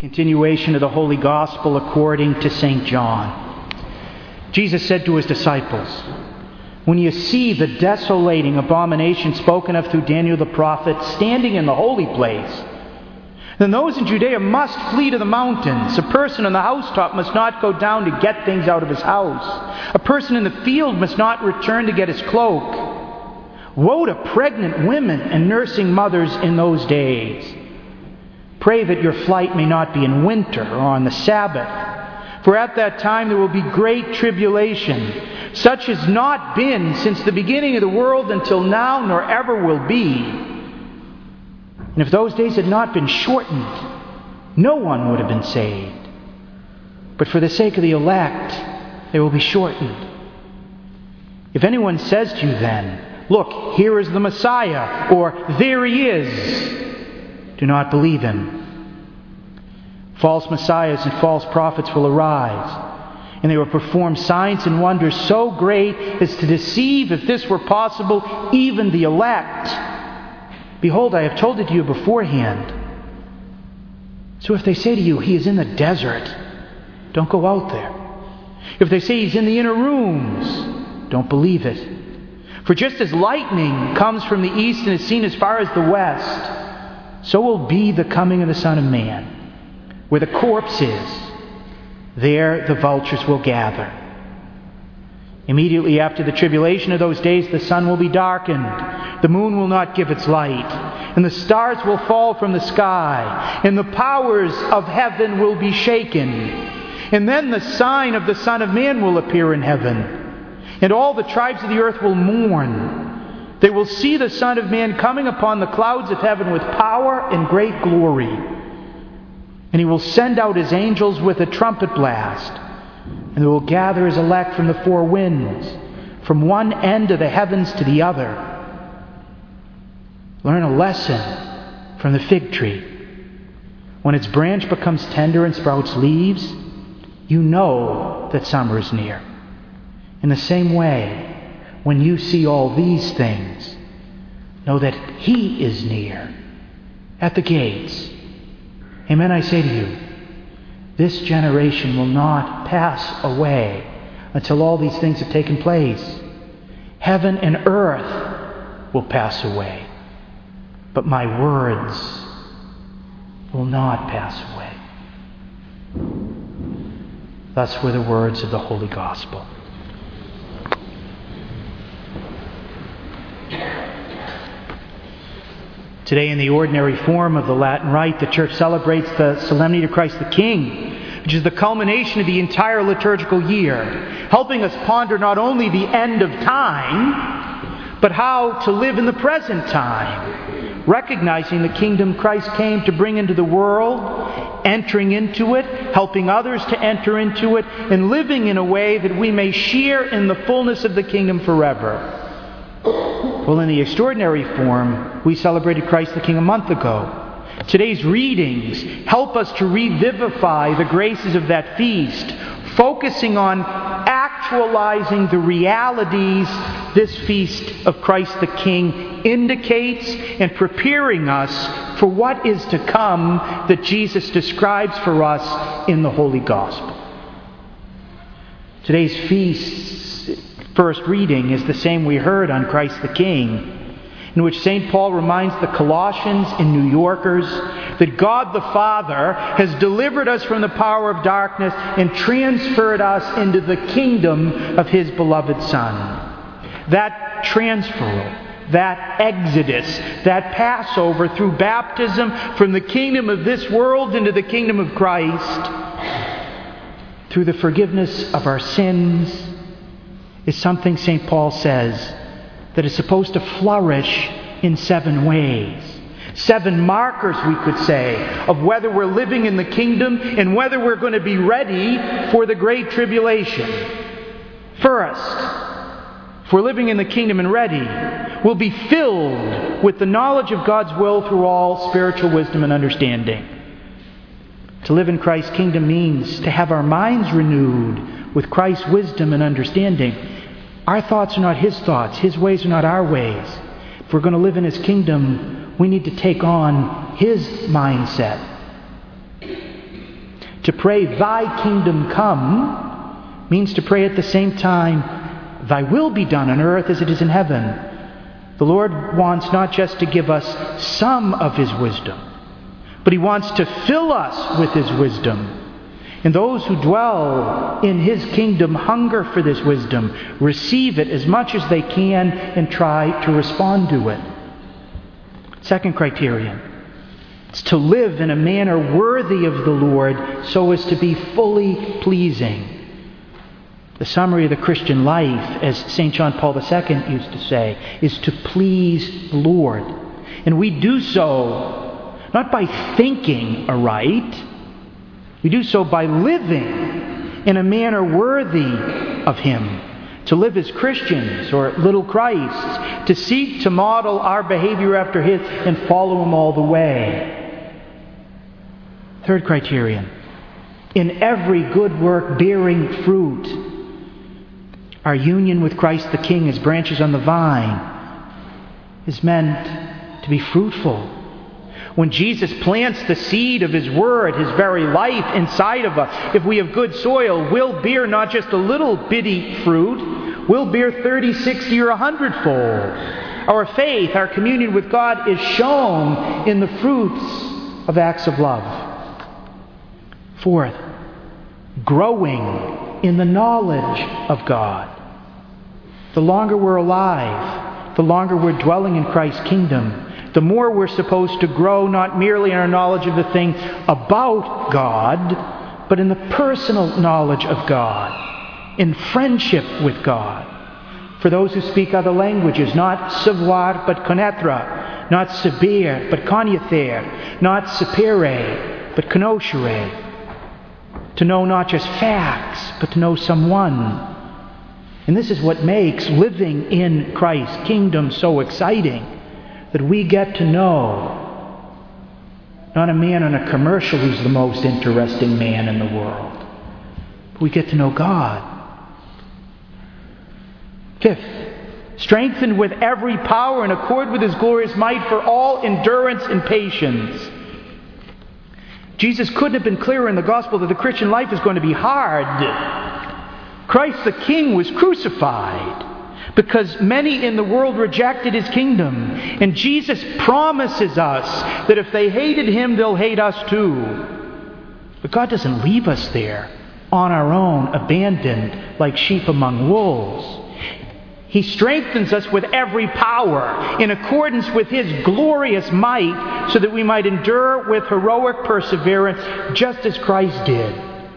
Continuation of the Holy Gospel according to St. John. Jesus said to his disciples, "When you see the desolating abomination spoken of through Daniel the prophet standing in the holy place, then those in Judea must flee to the mountains. A person on the housetop must not go down to get things out of his house. A person in the field must not return to get his cloak. Woe to pregnant women and nursing mothers in those days. Pray that your flight may not be in winter or on the Sabbath, for at that time there will be great tribulation, such as not been since the beginning of the world until now, nor ever will be. And if those days had not been shortened, no one would have been saved. But for the sake of the elect, they will be shortened. If anyone says to you then, 'Look, here is the Messiah,' or 'There he is,' do not believe him. False messiahs and false prophets will arise, and they will perform signs and wonders so great as to deceive, if this were possible, even the elect. Behold, I have told it to you beforehand. So if they say to you, 'He is in the desert,' don't go out there. If they say he's in the inner rooms, don't believe it. For just as lightning comes from the east and is seen as far as the west, so will be the coming of the Son of Man. Where the corpse is, there the vultures will gather. Immediately after the tribulation of those days, the sun will be darkened, the moon will not give its light, and the stars will fall from the sky, and the powers of heaven will be shaken. And then the sign of the Son of Man will appear in heaven, and all the tribes of the earth will mourn. They will see the Son of Man coming upon the clouds of heaven with power and great glory. And he will send out his angels with a trumpet blast, and they will gather his elect from the four winds, from one end of the heavens to the other. Learn a lesson from the fig tree. When its branch becomes tender and sprouts leaves, you know that summer is near. In the same way, when you see all these things, know that He is near, at the gates. Amen, I say to you, this generation will not pass away until all these things have taken place. Heaven and earth will pass away, but my words will not pass away." Thus were the words of the Holy Gospel. Today, in the ordinary form of the Latin Rite, the Church celebrates the Solemnity of Christ the King, which is the culmination of the entire liturgical year, helping us ponder not only the end of time, but how to live in the present time, recognizing the kingdom Christ came to bring into the world, entering into it, helping others to enter into it, and living in a way that we may share in the fullness of the kingdom forever. Well, in the extraordinary form, we celebrated Christ the King a month ago. Today's readings help us to revivify the graces of that feast, focusing on actualizing the realities this feast of Christ the King indicates, and preparing us for what is to come that Jesus describes for us in the Holy Gospel. Today's feast's first reading is the same we heard on Christ the King, in which St. Paul reminds the Colossians and New Yorkers that God the Father has delivered us from the power of darkness and transferred us into the kingdom of His beloved Son. That transfer, that exodus, that Passover through baptism from the kingdom of this world into the kingdom of Christ, through the forgiveness of our sins, is something St. Paul says that is supposed to flourish in 7 ways. 7 markers, we could say, of whether we're living in the kingdom and whether we're going to be ready for the great tribulation. First, if we're living in the kingdom and ready, we'll be filled with the knowledge of God's will through all spiritual wisdom and understanding. To live in Christ's kingdom means to have our minds renewed with Christ's wisdom and understanding. Our thoughts are not His thoughts. His ways are not our ways. If we're going to live in His kingdom, we need to take on His mindset. To pray, "Thy kingdom come," means to pray at the same time, "Thy will be done on earth as it is in heaven." The Lord wants not just to give us some of His wisdom, but He wants to fill us with His wisdom. And those who dwell in His kingdom hunger for this wisdom, receive it as much as they can, and try to respond to it. Second criterion: it's to live in a manner worthy of the Lord so as to be fully pleasing. The summary of the Christian life, as St. John Paul II used to say, is to please the Lord. And we do so not by thinking aright. We do so by living in a manner worthy of Him. To live as Christians or little Christs, to seek to model our behavior after His and follow Him all the way. Third criterion: in every good work bearing fruit. Our union with Christ the King as branches on the vine is meant to be fruitful. When Jesus plants the seed of His Word, His very life inside of us, if we have good soil, we'll bear not just a little bitty fruit, we'll bear 30, 60, or 100-fold. Our faith, our communion with God is shown in the fruits of acts of love. Fourth, growing in the knowledge of God. The longer we're alive, the longer we're dwelling in Christ's kingdom, the more we're supposed to grow, not merely in our knowledge of the thing about God, but in the personal knowledge of God, in friendship with God. For those who speak other languages, not savoir but connaître, not saber but connaître, not sapere but conoscere. To know not just facts, but to know someone. And this is what makes living in Christ's kingdom so exciting, that we get to know not a man on a commercial who's the most interesting man in the world, but we get to know God. Fifth, strengthened with every power in accord with His glorious might for all endurance and patience. Jesus couldn't have been clearer in the gospel that the Christian life is going to be hard. Christ the King was crucified because many in the world rejected His kingdom. And Jesus promises us that if they hated Him, they'll hate us too. But God doesn't leave us there on our own, abandoned like sheep among wolves. He strengthens us with every power in accordance with His glorious might so that we might endure with heroic perseverance just as Christ did.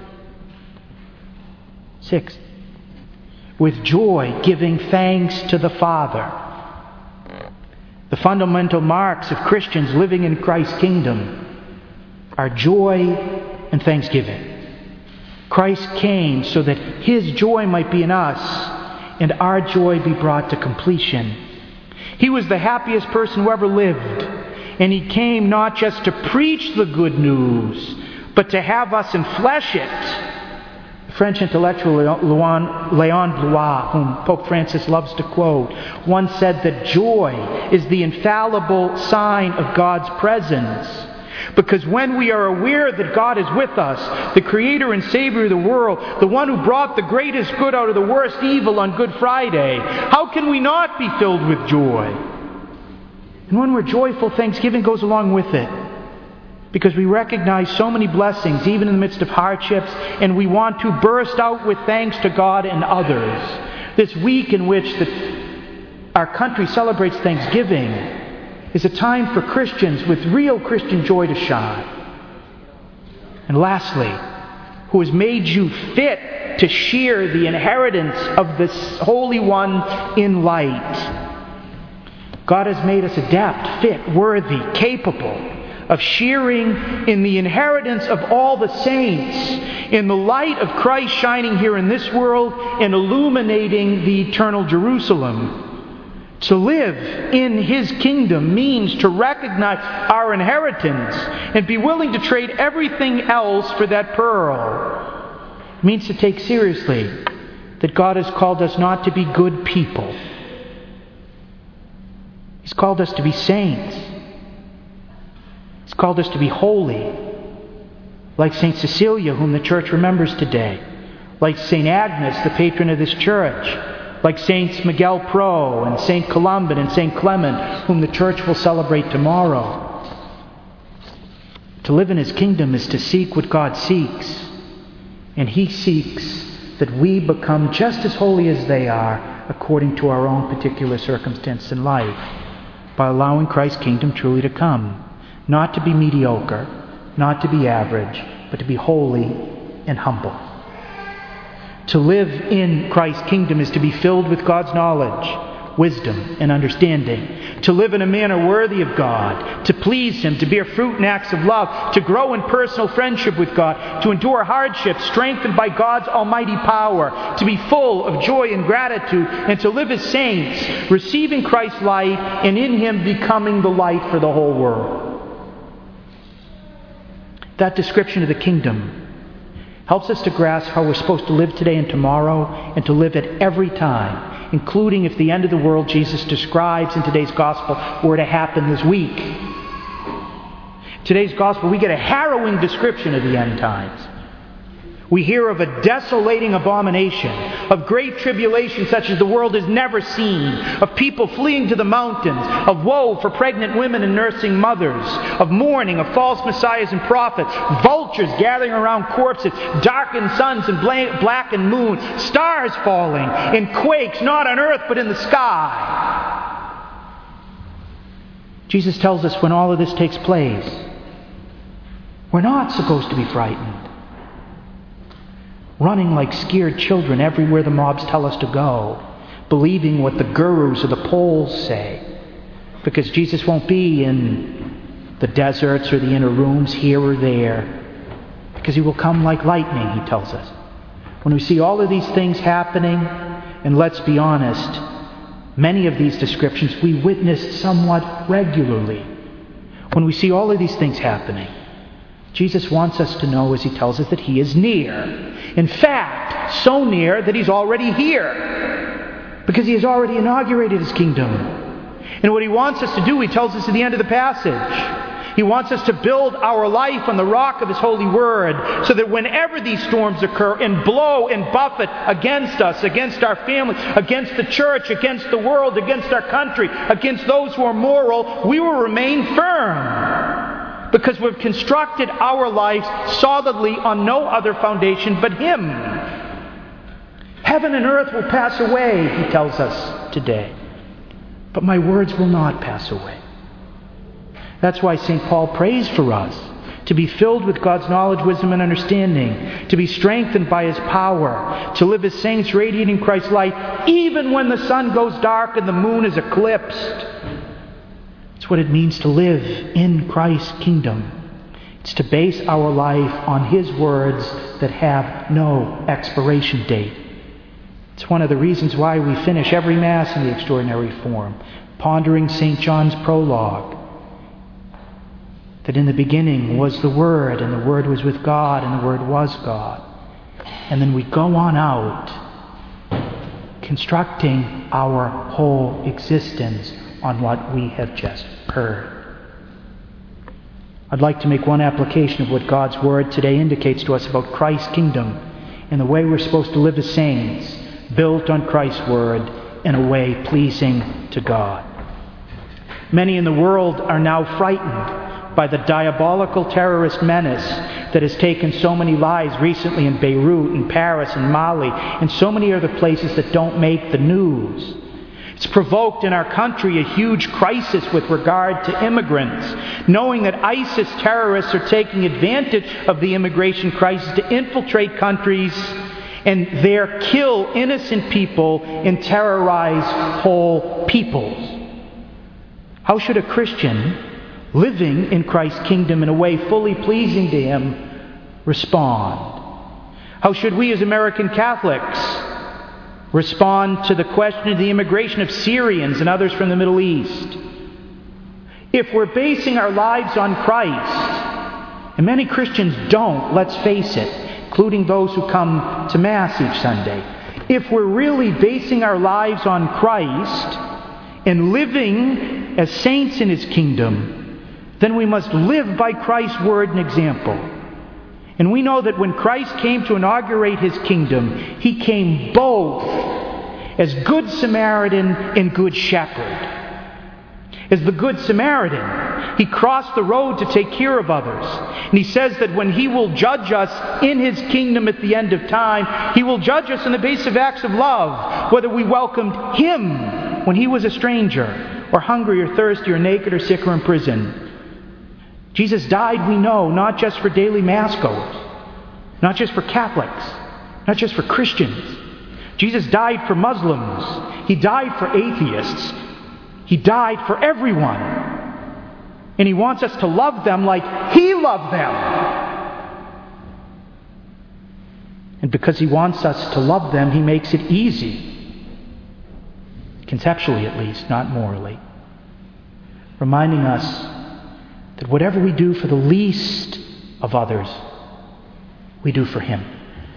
Sixth, with joy giving thanks to the Father. The fundamental marks of Christians living in Christ's kingdom are joy and thanksgiving. Christ came so that His joy might be in us and our joy be brought to completion. He was the happiest person who ever lived, and He came not just to preach the good news, but to have us enflesh it. French intellectual Léon Blois, whom Pope Francis loves to quote, once said that joy is the infallible sign of God's presence. Because when we are aware that God is with us, the Creator and Savior of the world, the one who brought the greatest good out of the worst evil on Good Friday, how can we not be filled with joy? And when we're joyful, thanksgiving goes along with it. Because we recognize so many blessings, even in the midst of hardships, and we want to burst out with thanks to God and others. This week in which our country celebrates Thanksgiving is a time for Christians with real Christian joy to shine. And lastly, who has made you fit to share the inheritance of this Holy One in light. God has made us adept, fit, worthy, capable of sharing in the inheritance of all the saints, in the light of Christ shining here in this world and illuminating the eternal Jerusalem. To live in His kingdom means to recognize our inheritance and be willing to trade everything else for that pearl. It means to take seriously that God has called us not to be good people. He's called us to be saints. He's called us to be holy. like St. Cecilia, whom the Church remembers today, like St. Agnes, the patron of this Church, like Saints Miguel Pro and St. Columban and St. Clement, whom the Church will celebrate tomorrow. To live in His kingdom is to seek what God seeks, and He seeks that we become just as holy as they are according to our own particular circumstance in life, by allowing Christ's kingdom truly to come, not to be mediocre, not to be average, but to be holy and humble. To live in Christ's kingdom is to be filled with God's knowledge, wisdom, and understanding. To live in a manner worthy of God, to please Him, to bear fruit in acts of love, to grow in personal friendship with God, to endure hardships strengthened by God's almighty power, to be full of joy and gratitude, and to live as saints, receiving Christ's light and in Him becoming the light for the whole world. That description of the kingdom helps us to grasp how we're supposed to live today and tomorrow, and to live at every time, including if the end of the world Jesus describes in today's gospel were to happen this week. Today's gospel, we get a harrowing description of the end times. We hear of a desolating abomination, of great tribulation such as the world has never seen, of people fleeing to the mountains, of woe for pregnant women and nursing mothers, of mourning, of false messiahs and prophets, vultures gathering around corpses, darkened suns and blackened moon, stars falling, and quakes not on earth but in the sky. Jesus tells us when all of this takes place, we're not supposed to be frightened, running like scared children everywhere the mobs tell us to go, believing what the gurus or the polls say, because Jesus won't be in the deserts or the inner rooms here or there, because He will come like lightning, He tells us. When we see all of these things happening, and let's be honest, many of these descriptions we witness somewhat regularly. When we see all of these things happening, Jesus wants us to know, as He tells us, that He is near. In fact, so near that He's already here, because He has already inaugurated His kingdom. And what He wants us to do, He tells us at the end of the passage, He wants us to build our life on the rock of His holy word, so that whenever these storms occur and blow and buffet against us, against our family, against the church, against the world, against our country, against those who are moral, we will remain firm. Because we've constructed our lives solidly on no other foundation but Him. Heaven and earth will pass away, He tells us today, but my words will not pass away. That's why St. Paul prays for us, to be filled with God's knowledge, wisdom, and understanding, to be strengthened by His power, to live as saints radiating Christ's light, even when the sun goes dark and the moon is eclipsed. It's what it means to live in Christ's kingdom. It's to base our life on His words that have no expiration date. It's one of the reasons why we finish every Mass in the extraordinary form, pondering St. John's prologue, that in the beginning was the Word, and the Word was with God, and the Word was God. And then we go on out, constructing our whole existence on what we have just heard. I'd like to make one application of what God's Word today indicates to us about Christ's kingdom and the way we're supposed to live as saints, built on Christ's Word in a way pleasing to God. Many in the world are now frightened by the diabolical terrorist menace that has taken so many lives recently in Beirut and Paris and Mali and so many other places that don't make the news. It's provoked in our country a huge crisis with regard to immigrants, knowing that ISIS terrorists are taking advantage of the immigration crisis to infiltrate countries and there kill innocent people and terrorize whole peoples. How should a Christian living in Christ's kingdom in a way fully pleasing to Him respond? How should we as American Catholics respond to the question of the immigration of Syrians and others from the Middle East? If we're basing our lives on Christ, and many Christians don't, let's face it, including those who come to Mass each Sunday, if we're really basing our lives on Christ and living as saints in His kingdom, then we must live by Christ's word and example. And we know that when Christ came to inaugurate his kingdom, he came both as Good Samaritan and Good Shepherd. As the Good Samaritan, he crossed the road to take care of others. And he says that when he will judge us in his kingdom at the end of time, he will judge us on the basis of acts of love, whether we welcomed him when he was a stranger, or hungry or thirsty or naked or sick or in prison. Jesus died, we know, not just for daily Mass goers, not just for Catholics, not just for Christians. Jesus died for Muslims. He died for atheists. He died for everyone. And he wants us to love them like he loved them. And because he wants us to love them, he makes it easy. Conceptually at least, not morally. Reminding us that whatever we do for the least of others, we do for him.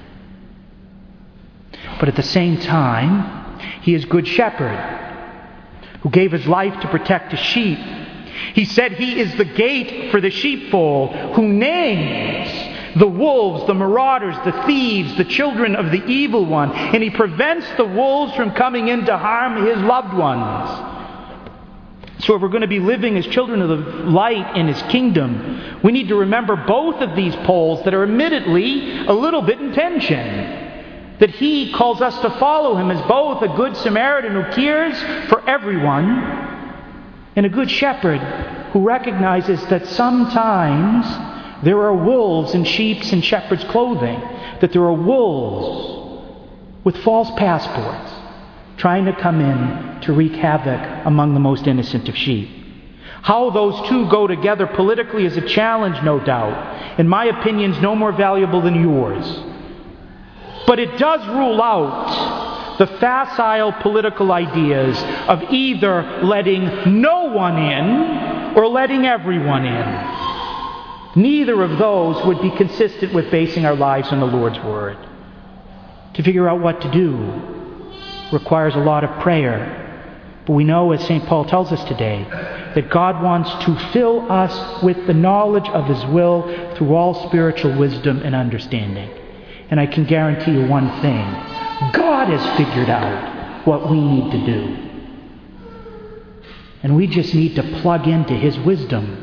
But at the same time, he is Good Shepherd, who gave his life to protect his sheep. He said he is the gate for the sheepfold, who names the wolves, the marauders, the thieves, the children of the evil one, and he prevents the wolves from coming in to harm his loved ones. So if we're going to be living as children of the light in his kingdom, we need to remember both of these poles that are admittedly a little bit in tension. That he calls us to follow him as both a Good Samaritan who cares for everyone and a Good Shepherd who recognizes that sometimes there are wolves in sheep's and shepherd's clothing. That there are wolves with false passports trying to come in to wreak havoc among the most innocent of sheep. How those two go together politically is a challenge, no doubt. In my opinion, is no more valuable than yours. But it does rule out the facile political ideas of either letting no one in or letting everyone in. Neither of those would be consistent with basing our lives on the Lord's Word. To figure out what to do requires a lot of prayer. But we know, as St. Paul tells us today, that God wants to fill us with the knowledge of his will through all spiritual wisdom and understanding. And I can guarantee you one thing. God has figured out what we need to do. And we just need to plug into his wisdom.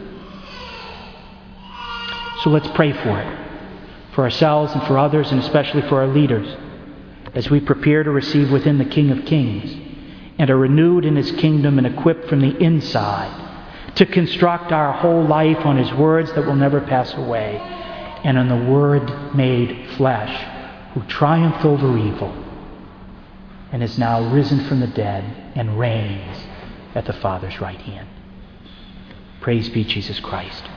So let's pray for it. For ourselves and for others, and especially for our leaders, as we prepare to receive within the King of Kings and are renewed in his kingdom and equipped from the inside to construct our whole life on his words that will never pass away, and on the Word made flesh, who triumphed over evil and is now risen from the dead and reigns at the Father's right hand. Praise be Jesus Christ.